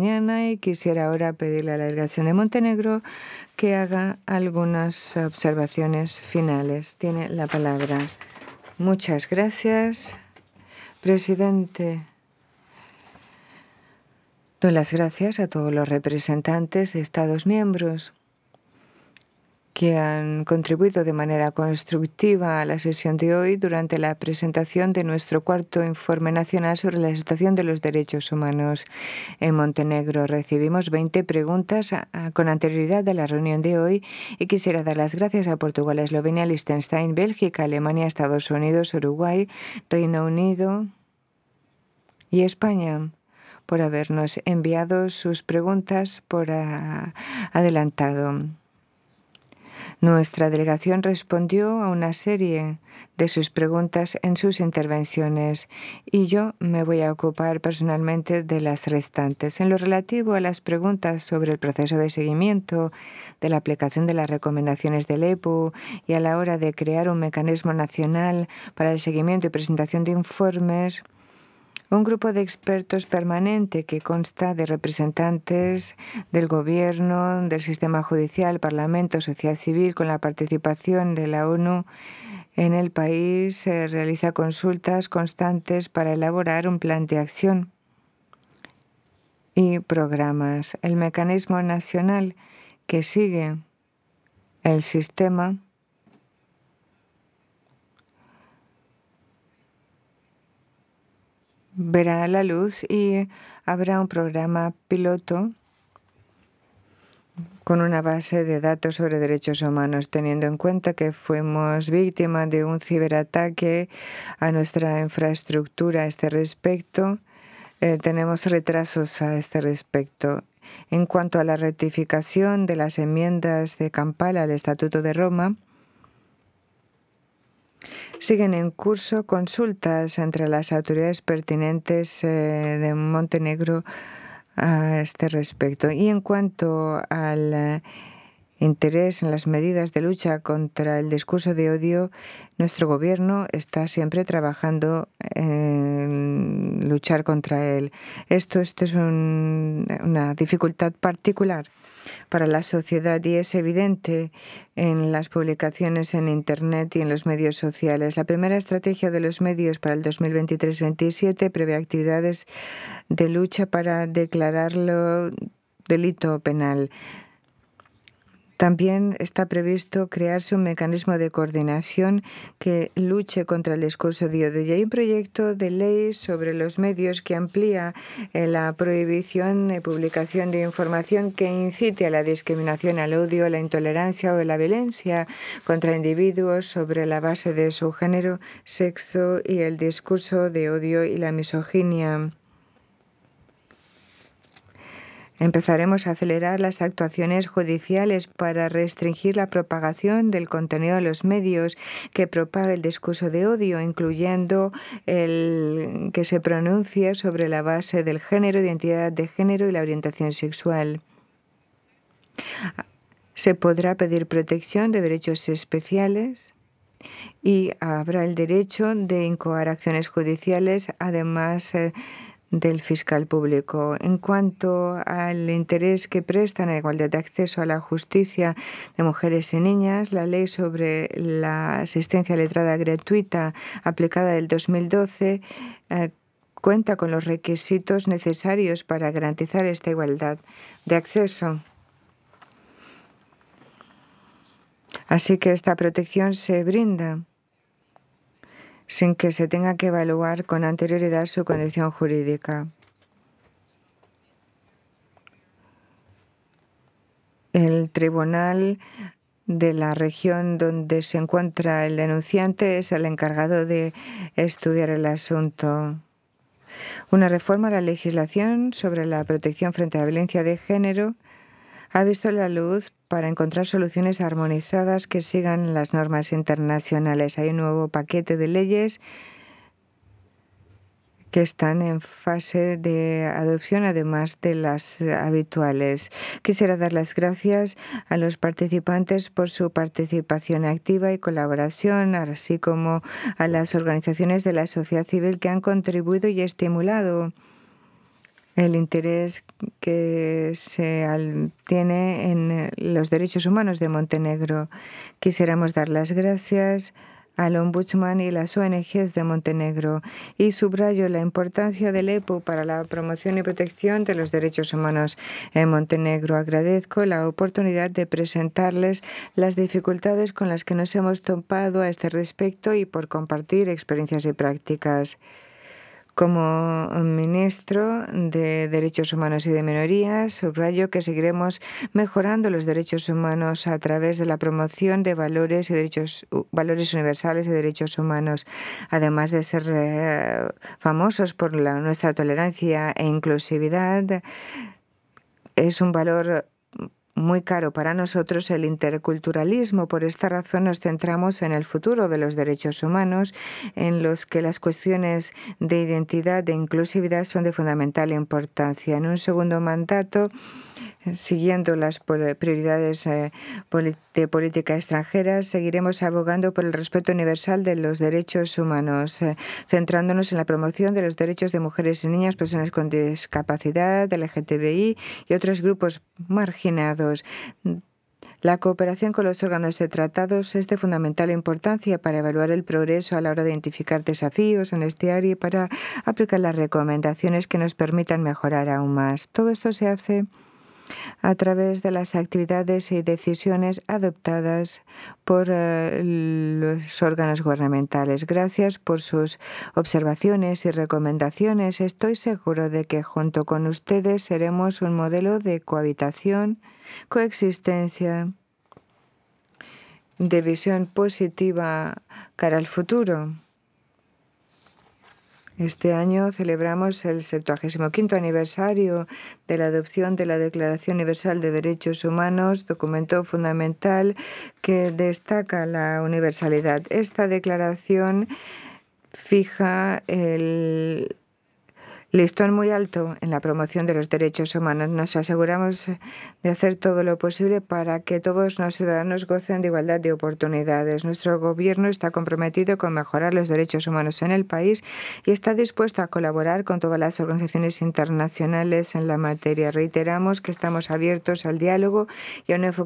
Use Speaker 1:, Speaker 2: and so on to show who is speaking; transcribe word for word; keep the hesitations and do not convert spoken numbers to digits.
Speaker 1: mañana y quisiera ahora pedirle a la delegación de Montenegro que haga algunas observaciones finales. Tiene la palabra. Muchas gracias, presidente. Doy las gracias a todos los representantes de Estados miembros que han contribuido de manera constructiva a la sesión de hoy durante la presentación de nuestro cuarto informe nacional sobre la situación de los derechos humanos en Montenegro. Recibimos veinte preguntas con anterioridad a la reunión de hoy y quisiera dar las gracias a Portugal, Eslovenia, Liechtenstein, Bélgica, Alemania, Estados Unidos, Uruguay, Reino Unido y España por habernos enviado sus preguntas por adelantado. Nuestra delegación respondió a una serie de sus preguntas en sus intervenciones y yo me voy a ocupar personalmente de las restantes. En lo relativo a las preguntas sobre el proceso de seguimiento de la aplicación de las recomendaciones del E P U y a la hora de crear un mecanismo nacional para el seguimiento y presentación de informes, un grupo de expertos permanente que consta de representantes del Gobierno, del sistema judicial, Parlamento, sociedad civil, con la participación de la ONU en el país, se realiza consultas constantes para elaborar un plan de acción y programas. El mecanismo nacional que sigue el sistema verá la luz y habrá un programa piloto con una base de datos sobre derechos humanos, teniendo en cuenta que fuimos víctimas de un ciberataque a nuestra infraestructura a este respecto. Eh, tenemos retrasos a este respecto. En cuanto a la rectificación de las enmiendas de Kampala al Estatuto de Roma, siguen en curso consultas entre las autoridades pertinentes eh, de Montenegro a este respecto. Y en cuanto al eh, interés en las medidas de lucha contra el discurso de odio, nuestro gobierno está siempre trabajando en luchar contra él. Esto, esto es un, una dificultad particular para la sociedad y es evidente en las publicaciones en Internet y en los medios sociales. La primera estrategia de los medios para el dos mil veintitrés veintisiete prevé actividades de lucha para declararlo delito penal. También está previsto crearse un mecanismo de coordinación que luche contra el discurso de odio. Y hay un proyecto de ley sobre los medios que amplía la prohibición de publicación de información que incite a la discriminación, al odio, a la intolerancia o a la violencia contra individuos sobre la base de su género, sexo y el discurso de odio y la misoginia. Empezaremos a acelerar las actuaciones judiciales para restringir la propagación del contenido de los medios que propaga el discurso de odio, incluyendo el que se pronuncie sobre la base del género, identidad de género y la orientación sexual. Se podrá pedir protección de derechos especiales y habrá el derecho de incoar acciones judiciales, además eh, del fiscal público. En cuanto al interés que prestan a la igualdad de acceso a la justicia de mujeres y niñas, la ley sobre la asistencia letrada gratuita aplicada del dos mil doce eh, cuenta con los requisitos necesarios para garantizar esta igualdad de acceso. Así que esta protección se brinda sin que se tenga que evaluar con anterioridad su condición jurídica. El tribunal de la región donde se encuentra el denunciante es el encargado de estudiar el asunto. Una reforma a la legislación sobre la protección frente a la violencia de género ha visto la luz para encontrar soluciones armonizadas que sigan las normas internacionales. Hay un nuevo paquete de leyes que están en fase de adopción, además de las habituales. Quisiera dar las gracias a los participantes por su participación activa y colaboración, así como a las organizaciones de la sociedad civil que han contribuido y estimulado el interés que se tiene en los derechos humanos de Montenegro. Quisiéramos dar las gracias al Ombudsman y las O N Ges de Montenegro y subrayo la importancia del E P U para la promoción y protección de los derechos humanos en Montenegro. Agradezco la oportunidad de presentarles las dificultades con las que nos hemos topado a este respecto y por compartir experiencias y prácticas. Como ministro de Derechos Humanos y de Minorías, subrayo que seguiremos mejorando los derechos humanos a través de la promoción de valores y derechos, valores universales y derechos humanos, además de ser eh, famosos por la, nuestra tolerancia e inclusividad. Es un valor muy caro para nosotros el interculturalismo. Por esta razón nos centramos en el futuro de los derechos humanos, en los que las cuestiones de identidad e inclusividad son de fundamental importancia. En un segundo mandato, siguiendo las prioridades de política extranjera, seguiremos abogando por el respeto universal de los derechos humanos, centrándonos en la promoción de los derechos de mujeres y niñas, personas con discapacidad, L G T B I y otros grupos marginados. La cooperación con los órganos de tratados es de fundamental importancia para evaluar el progreso a la hora de identificar desafíos en este área y para aplicar las recomendaciones que nos permitan mejorar aún más. Todo esto se hace a través de las actividades y decisiones adoptadas por uh, los órganos gubernamentales. Gracias por sus observaciones y recomendaciones. Estoy seguro de que junto con ustedes seremos un modelo de cohabitación, coexistencia, de visión positiva cara al futuro. Este año celebramos el septuagésimo quinto aniversario de la adopción de la Declaración Universal de Derechos Humanos, documento fundamental que destaca la universalidad. Esta declaración fija el listón muy alto en la promoción de los derechos humanos. Nos aseguramos de hacer todo lo posible para que todos los ciudadanos gocen de igualdad de oportunidades. Nuestro gobierno está comprometido con mejorar los derechos humanos en el país y está dispuesto a colaborar con todas las organizaciones internacionales en la materia. Reiteramos que estamos abiertos al diálogo y a un enfoque